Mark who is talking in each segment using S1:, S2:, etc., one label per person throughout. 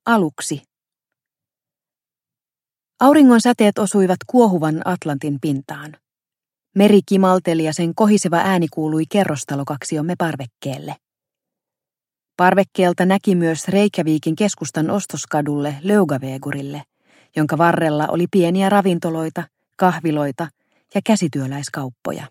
S1: Aluksi. Auringon säteet osuivat kuohuvan Atlantin pintaan. Meri kimalteli ja sen kohiseva ääni kuului kerrostalokaksiomme parvekkeelle. Parvekkeelta näki myös Reykjavikin keskustan ostoskadulle Laugavegurille, jonka varrella oli pieniä ravintoloita, kahviloita ja käsityöläiskauppoja.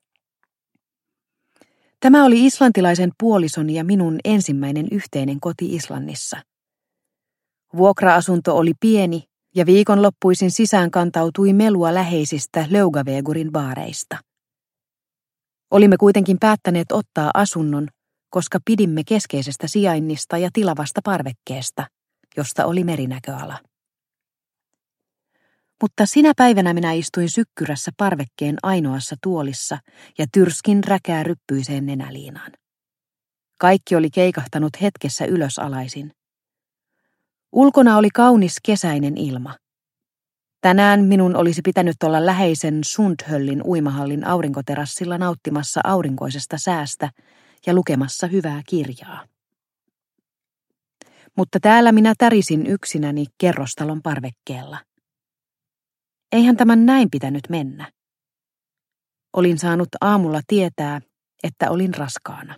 S1: Tämä oli islantilaisen puolisoni ja minun ensimmäinen yhteinen koti Islannissa. Vuokra-asunto oli pieni ja viikonloppuisin sisään kantautui melua läheisistä Laugavegurin baareista. Olimme kuitenkin päättäneet ottaa asunnon, koska pidimme keskeisestä sijainnista ja tilavasta parvekkeesta, josta oli merinäköala. Mutta sinä päivänä minä istuin sykkyrässä parvekkeen ainoassa tuolissa ja tyrskin räkää ryppyiseen nenäliinaan. Kaikki oli keikahtanut hetkessä ylösalaisin. Ulkona oli kaunis kesäinen ilma. Tänään minun olisi pitänyt olla läheisen Sundhöllin uimahallin aurinkoterassilla nauttimassa aurinkoisesta säästä ja lukemassa hyvää kirjaa. Mutta täällä minä tärisin yksinäni kerrostalon parvekkeella. Eihän tämän näin pitänyt mennä. Olin saanut aamulla tietää, että olin raskaana.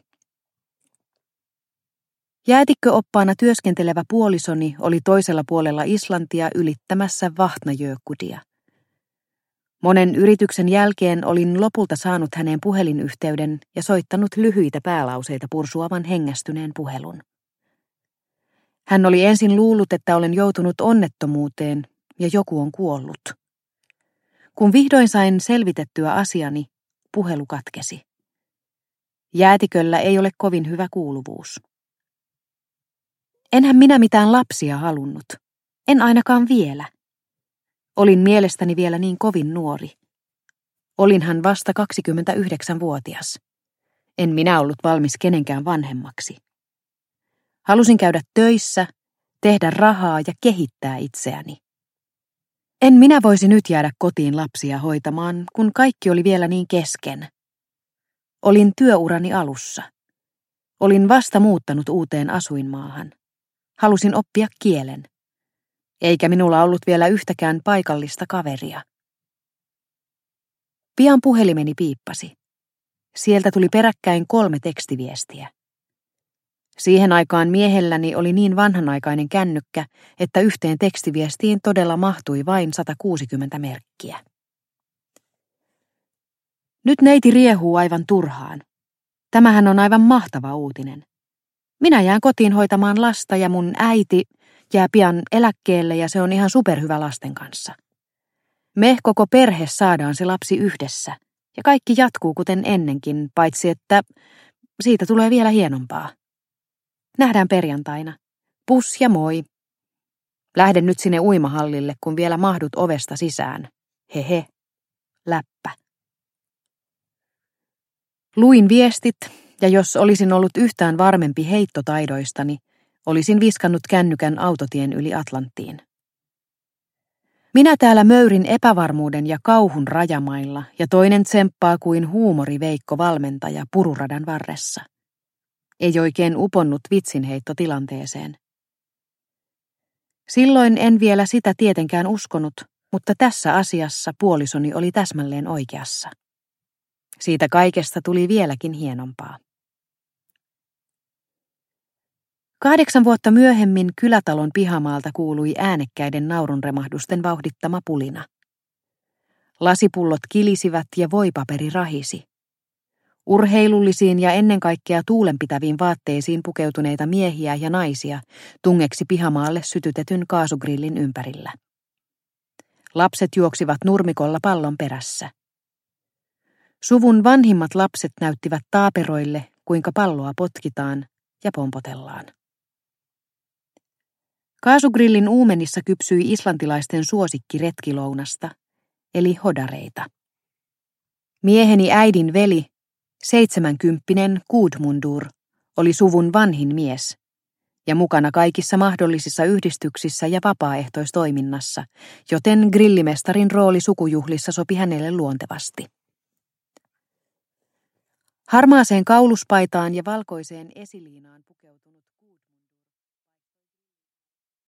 S1: Jäätikköoppaana työskentelevä puolisoni oli toisella puolella Islantia ylittämässä Vatnajökudia. Monen yrityksen jälkeen olin lopulta saanut häneen puhelinyhteyden ja soittanut lyhyitä päälauseita pursuavan hengästyneen puhelun. Hän oli ensin luullut, että olen joutunut onnettomuuteen ja joku on kuollut. Kun vihdoin sain selvitettyä asiani, puhelu katkesi. Jäätiköllä ei ole kovin hyvä kuuluvuus. Enhän minä mitään lapsia halunnut. En ainakaan vielä. Olin mielestäni vielä niin kovin nuori. Olinhan vasta 29-vuotias. En minä ollut valmis kenenkään vanhemmaksi. Halusin käydä töissä, tehdä rahaa ja kehittää itseäni. En minä voisi nyt jäädä kotiin lapsia hoitamaan, kun kaikki oli vielä niin kesken. Olin työurani alussa. Olin vasta muuttanut uuteen asuinmaahan. Halusin oppia kielen. Eikä minulla ollut vielä yhtäkään paikallista kaveria. Pian puhelimeni piippasi. Sieltä tuli peräkkäin 3 tekstiviestiä. Siihen aikaan miehelläni oli niin vanhanaikainen kännykkä, että yhteen tekstiviestiin todella mahtui vain 160 merkkiä. Nyt neiti riehuu aivan turhaan. Tämähän on aivan mahtava uutinen. Minä jään kotiin hoitamaan lasta ja mun äiti jää pian eläkkeelle ja se on ihan superhyvä lasten kanssa. Me koko perhe saadaan se lapsi yhdessä ja kaikki jatkuu kuten ennenkin, paitsi että siitä tulee vielä hienompaa. Nähdään perjantaina. Pus ja moi. Lähden nyt sinne uimahallille, kun vielä mahdut ovesta sisään. Hehe. Läppä. Luin viestit, ja jos olisin ollut yhtään varmempi heittotaidoistani, olisin viskannut kännykän autotien yli Atlanttiin. Minä täällä möyrin epävarmuuden ja kauhun rajamailla, ja toinen tsemppaa kuin huumoriveikko valmentaja pururadan varressa. Ei oikein uponnut vitsinheittotilanteeseen. Silloin en vielä sitä tietenkään uskonut, mutta tässä asiassa puolisoni oli täsmälleen oikeassa. Siitä kaikesta tuli vieläkin hienompaa. 8 vuotta myöhemmin kylätalon pihamaalta kuului äänekkäiden naurunremahdusten vauhdittama pulina. Lasipullot kilisivät ja voipaperi rahisi. Urheilullisiin ja ennen kaikkea tuulenpitäviin vaatteisiin pukeutuneita miehiä ja naisia tungeksi pihamaalle sytytetyn kaasugrillin ympärillä. Lapset juoksivat nurmikolla pallon perässä. Suvun vanhimmat lapset näyttivät taaperoille, kuinka palloa potkitaan ja pompotellaan. Kaasugrillin uumenissa kypsyi islantilaisten suosikki retkilounasta, eli hodareita. Mieheni äidin veli, 70-kymppinen Gudmundur, oli suvun vanhin mies ja mukana kaikissa mahdollisissa yhdistyksissä ja vapaaehtoistoiminnassa, joten grillimestarin rooli sukujuhlissa sopi hänelle luontevasti. Harmaaseen kauluspaitaan ja valkoiseen esiliinaan pukeutunut